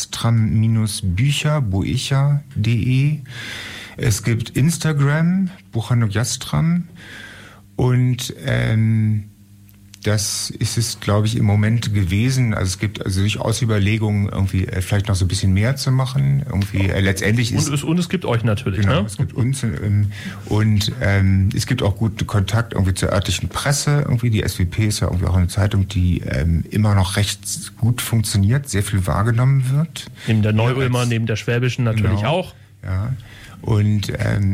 jastram-bücher.de. Es gibt Instagram, Buchhandlung Jastram. Und das ist es, glaube ich, im Moment gewesen. Also es gibt also durchaus Überlegungen, irgendwie vielleicht noch so ein bisschen mehr zu machen. Irgendwie letztendlich ist und es gibt euch natürlich, genau, ne? Es gibt uns und es gibt auch guten Kontakt irgendwie zur örtlichen Presse. Irgendwie die SWP ist ja irgendwie auch eine Zeitung, die immer noch recht gut funktioniert, sehr viel wahrgenommen wird. Neben der Neu-Ulmer, neben der Schwäbischen natürlich genau, auch. Ja, und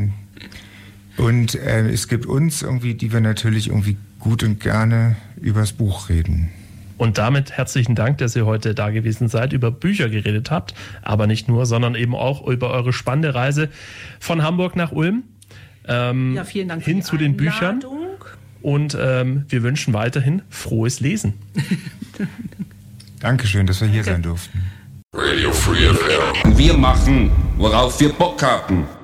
es gibt uns irgendwie, die wir natürlich irgendwie gut und gerne übers Buch reden. Und damit herzlichen Dank, dass ihr heute da gewesen seid, über Bücher geredet habt, aber nicht nur, sondern eben auch über eure spannende Reise von Hamburg nach Ulm vielen Dank hin zu den Büchern. Und wir wünschen weiterhin frohes Lesen. Dankeschön, dass wir hier sein durften. Radio Free FM. Wir machen, worauf wir Bock haben.